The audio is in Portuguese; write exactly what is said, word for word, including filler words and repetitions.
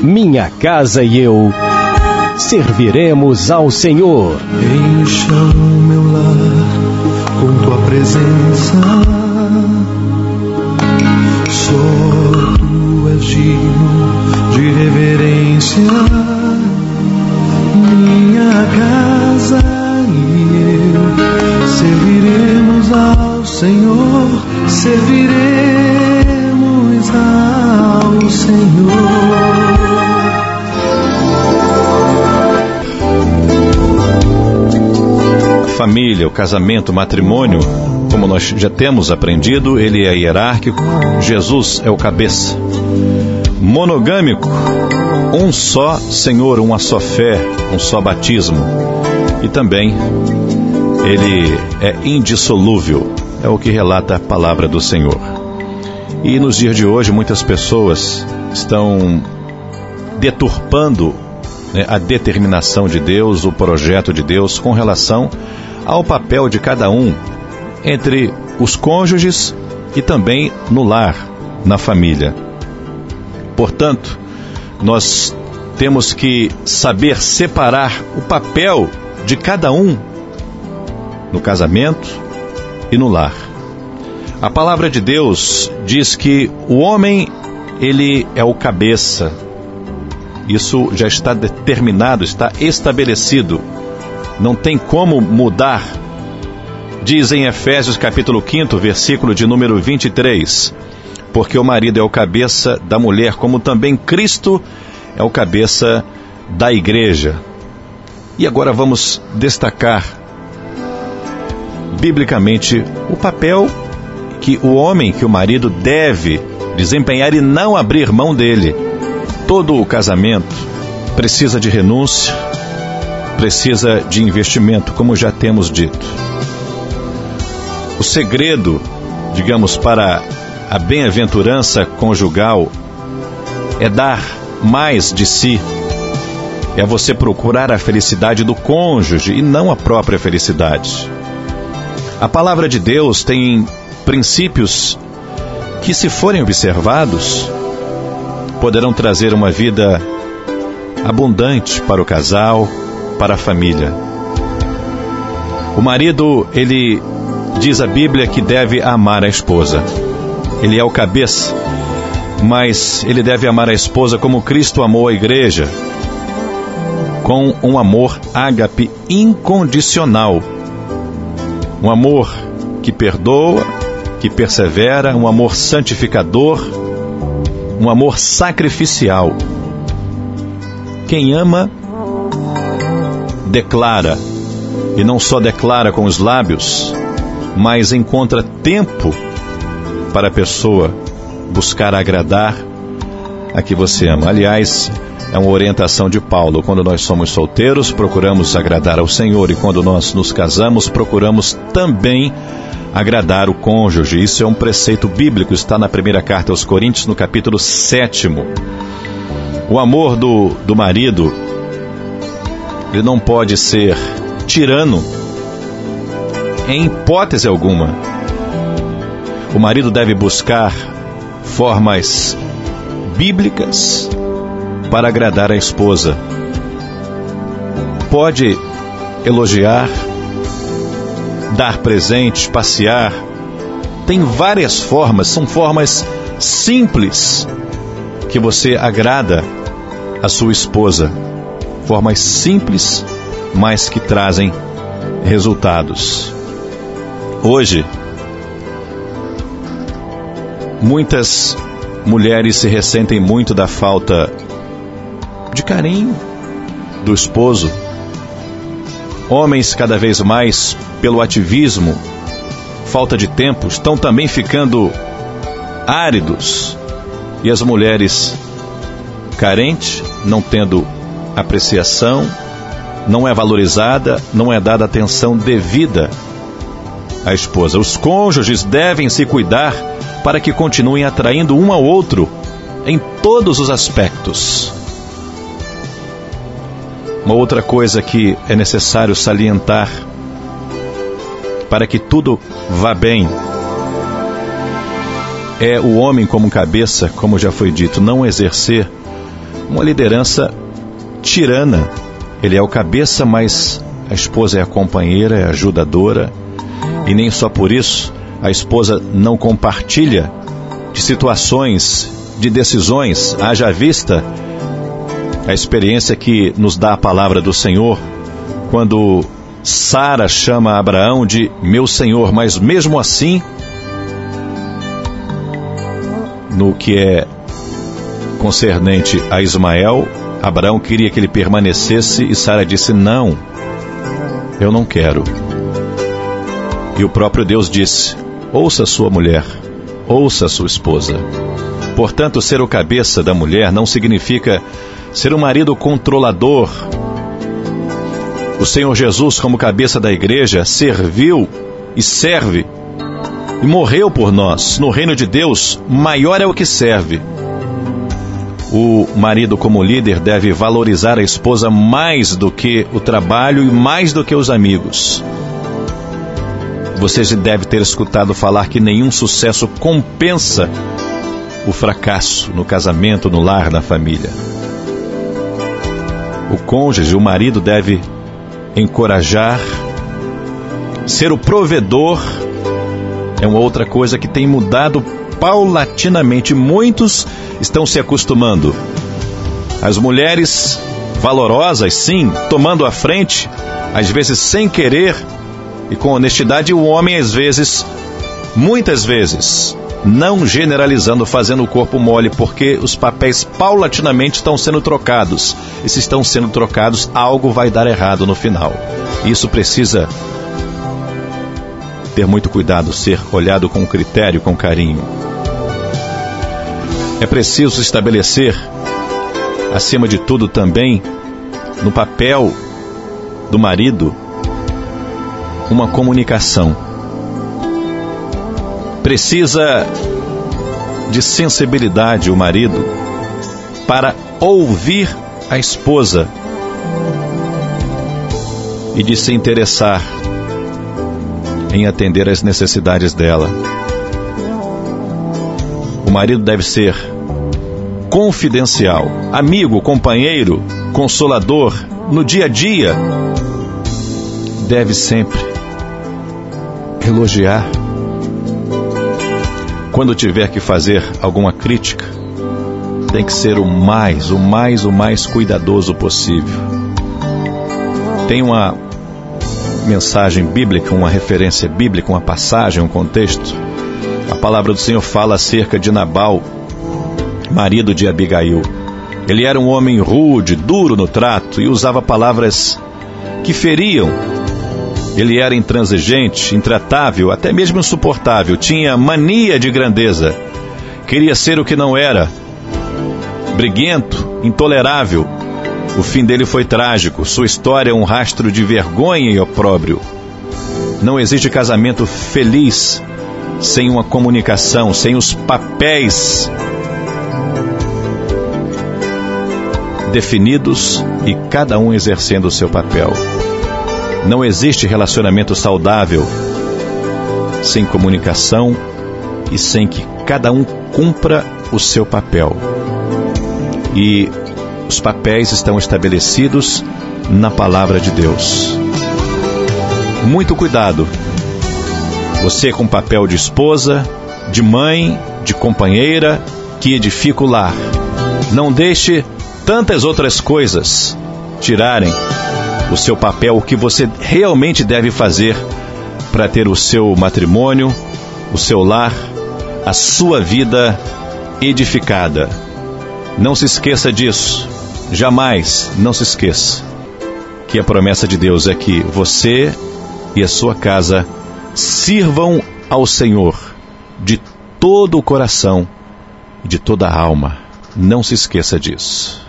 minha casa e eu serviremos ao Senhor. Encha o meu lar com tua presença, só tu és digno de reverência. Minha casa e eu serviremos ao Senhor, serviremos ao Senhor. Família, o casamento, o matrimônio, como nós já temos aprendido, ele é hierárquico, Jesus é o cabeça. Monogâmico, um só Senhor, uma só fé, um só batismo. E também ele é indissolúvel, é o que relata a palavra do Senhor. E nos dias de hoje muitas pessoas estão deturpando, né, a determinação de Deus, o projeto de Deus com relação ao papel de cada um entre os cônjuges e também no lar, na família. Portanto, nós temos que saber separar o papel de cada um no casamento e no lar. A palavra de Deus diz que o homem, ele é o cabeça. Isso já está determinado, está estabelecido. Não tem como mudar. Diz em Efésios capítulo quinto, versículo de número vinte e três, porque o marido é o cabeça da mulher, como também Cristo é o cabeça da igreja. E agora vamos destacar biblicamente o papel que o homem, que o marido deve desempenhar e não abrir mão dele. Todo o casamento precisa de renúncia, precisa de investimento, como já temos dito. O segredo, digamos, para a bem-aventurança conjugal é dar mais de si. É você procurar a felicidade do cônjuge e não a própria felicidade. A palavra de Deus tem princípios que, se forem observados, poderão trazer uma vida abundante para o casal, para a família. O marido, ele diz a Bíblia que deve amar a esposa. Ele é o cabeça, mas ele deve amar a esposa como Cristo amou a igreja, com um amor ágape incondicional. Um amor que perdoa, que persevera, um amor santificador, um amor sacrificial. Quem ama, declara, e não só declara com os lábios, mas encontra tempo para a pessoa buscar agradar a que você ama. Aliás, é uma orientação de Paulo. Quando nós somos solteiros, procuramos agradar ao Senhor, e quando nós nos casamos, procuramos também agradar o cônjuge. Isso é um preceito bíblico, está na primeira carta aos Coríntios, no capítulo sétimo. O amor do, do marido, ele não pode ser tirano, em hipótese alguma. O marido deve buscar formas bíblicas para agradar a esposa. Pode elogiar, dar presente, passear. Tem várias formas, são formas simples que você agrada a sua esposa. Formas simples, mas que trazem resultados. Hoje, muitas mulheres se ressentem muito da falta de carinho do esposo. Homens, cada vez mais, pelo ativismo, falta de tempo, estão também ficando áridos. E as mulheres carentes, não tendo apreciação, não é valorizada, não é dada atenção devida à esposa. Os cônjuges devem se cuidar para que continuem atraindo um ao outro em todos os aspectos. Uma outra coisa que é necessário salientar para que tudo vá bem é o homem como cabeça, como já foi dito, não exercer uma liderança tirana. Ele é o cabeça, mas a esposa é a companheira, é a ajudadora. E nem só por isso, a esposa não compartilha de situações, de decisões, haja vista a experiência que nos dá a palavra do Senhor, quando Sara chama Abraão de meu Senhor, mas mesmo assim, no que é concernente a Ismael, Abraão queria que ele permanecesse e Sara disse, não, eu não quero. E o próprio Deus disse, ouça sua mulher, ouça sua esposa. Portanto, ser o cabeça da mulher não significa ser um marido controlador. O Senhor Jesus, como cabeça da igreja, serviu e serve e morreu por nós. No reino de Deus, maior é o que serve. O marido, como líder, deve valorizar a esposa mais do que o trabalho e mais do que os amigos. Você deve ter escutado falar que nenhum sucesso compensa o fracasso no casamento, no lar, na família. O cônjuge, o marido, deve encorajar, ser o provedor. É uma outra coisa que tem mudado paulatinamente. Muitos estão se acostumando. As mulheres valorosas, sim, tomando a frente, às vezes sem querer e com honestidade, e o homem, às vezes, muitas vezes, não generalizando, fazendo o corpo mole, porque os papéis paulatinamente estão sendo trocados. E se estão sendo trocados, algo vai dar errado no final. Isso precisa ter muito cuidado, ser olhado com critério, com carinho. É preciso estabelecer, acima de tudo também, no papel do marido, uma comunicação. Precisa de sensibilidade o marido para ouvir a esposa e de se interessar em atender às necessidades dela. O marido deve ser confidencial, amigo, companheiro, consolador no dia a dia. Deve sempre elogiar. Quando tiver que fazer alguma crítica, tem que ser o mais, o mais, o mais cuidadoso possível. Tem uma mensagem bíblica, uma referência bíblica, uma passagem, um contexto. A palavra do Senhor fala acerca de Nabal, marido de Abigail. Ele era um homem rude, duro no trato e usava palavras que feriam. Ele era intransigente, intratável, até mesmo insuportável. Tinha mania de grandeza. Queria ser o que não era. Briguento, intolerável. O fim dele foi trágico. Sua história é um rastro de vergonha e opróbrio. Não existe casamento feliz sem uma comunicação, sem os papéis definidos e cada um exercendo o seu papel. Não existe relacionamento saudável sem comunicação e sem que cada um cumpra o seu papel. E os papéis estão estabelecidos na palavra de Deus. Muito cuidado. Você com papel de esposa, de mãe, de companheira, que edifica o lar. Não deixe tantas outras coisas tirarem o seu papel, o que você realmente deve fazer para ter o seu matrimônio, o seu lar, a sua vida edificada. Não se esqueça disso. Jamais não se esqueça que a promessa de Deus é que você e a sua casa sirvam ao Senhor de todo o coração e de toda a alma. Não se esqueça disso.